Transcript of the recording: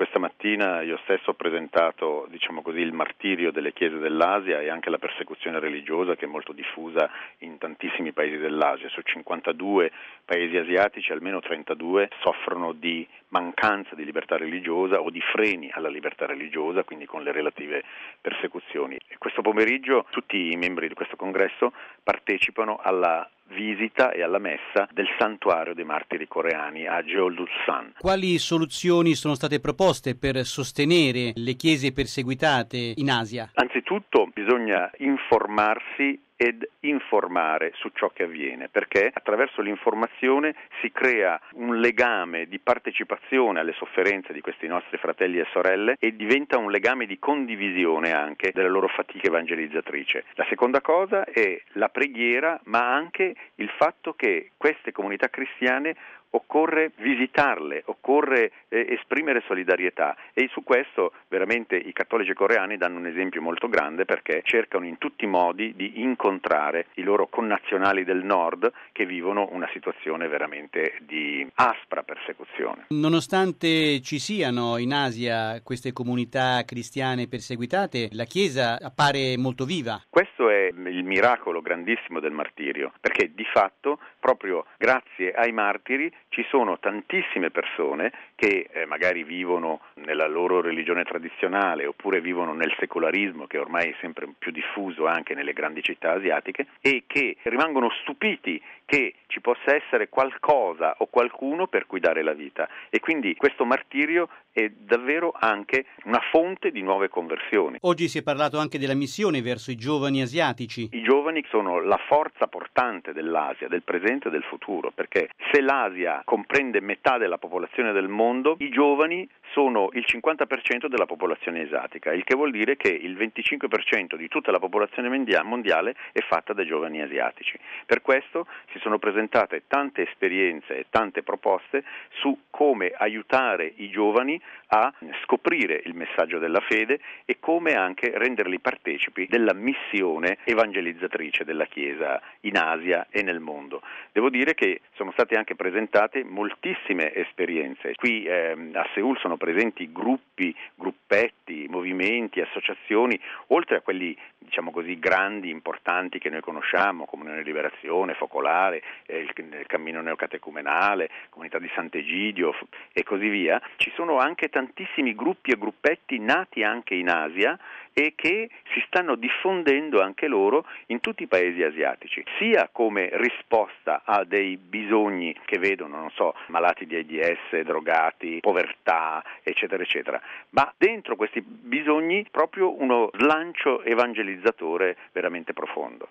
Questa mattina io stesso ho presentato, il martirio delle chiese dell'Asia e anche la persecuzione religiosa che è molto diffusa in tantissimi paesi dell'Asia. Su 52 paesi asiatici almeno 32 soffrono di mancanza di libertà religiosa o di freni alla libertà religiosa, quindi con le relative persecuzioni. E questo pomeriggio tutti i membri di questo congresso partecipano alla visita e alla messa del santuario dei martiri coreani a Jeolldo-san. Quali soluzioni sono state proposte per sostenere le chiese perseguitate in Asia? Anzitutto bisogna informarsi ed informare su ciò che avviene, perché attraverso l'informazione si crea un legame di partecipazione alle sofferenze di questi nostri fratelli e sorelle e diventa un legame di condivisione anche della loro fatica evangelizzatrice. La seconda cosa è la preghiera, ma anche il fatto che queste comunità cristiane occorre visitarle, occorre esprimere solidarietà, e su questo veramente i cattolici coreani danno un esempio molto grande, perché cercano in tutti i modi di incontrare i loro connazionali del nord che vivono una situazione veramente di aspra persecuzione. Nonostante ci siano in Asia queste comunità cristiane perseguitate, la Chiesa appare molto viva. Questo è il miracolo grandissimo del martirio, perché di fatto proprio grazie ai martiri ci sono tantissime persone che magari vivono nella loro religione tradizionale oppure vivono nel secolarismo, che ormai è sempre più diffuso anche nelle grandi città asiatiche, e che rimangono stupiti che ci possa essere qualcosa o qualcuno per cui dare la vita, e quindi questo martirio è davvero anche una fonte di nuove conversioni. Oggi si è parlato anche della missione verso i giovani asiatici. I giovani sono la forza portante dell'Asia, del presente e del futuro, perché se l'Asia comprende metà della popolazione del mondo, i giovani sono il 50% della popolazione asiatica, il che vuol dire che il 25% di tutta la popolazione mondiale è fatta da giovani asiatici. Per questo si sono presentate tante esperienze e tante proposte su come aiutare i giovani a scoprire il messaggio della fede e come anche renderli partecipi della missione evangelizzatrice della Chiesa in Asia e nel mondo. Devo dire che sono state anche presentate moltissime esperienze. Qui a Seul sono presenti gruppi, gruppetti, movimenti, associazioni, oltre a quelli grandi, importanti che noi conosciamo, Comunione e Liberazione, Focolare, il Cammino Neocatecumenale, Comunità di Sant'Egidio e così via. Ci sono anche tantissimi gruppi e gruppetti nati anche in Asia e che si stanno diffondendo anche loro in tutti i paesi asiatici, sia come risposta a dei bisogni che vedono, malati di AIDS, drogati, povertà, eccetera, eccetera, ma dentro questi bisogni proprio uno slancio evangelizzatore veramente profondo.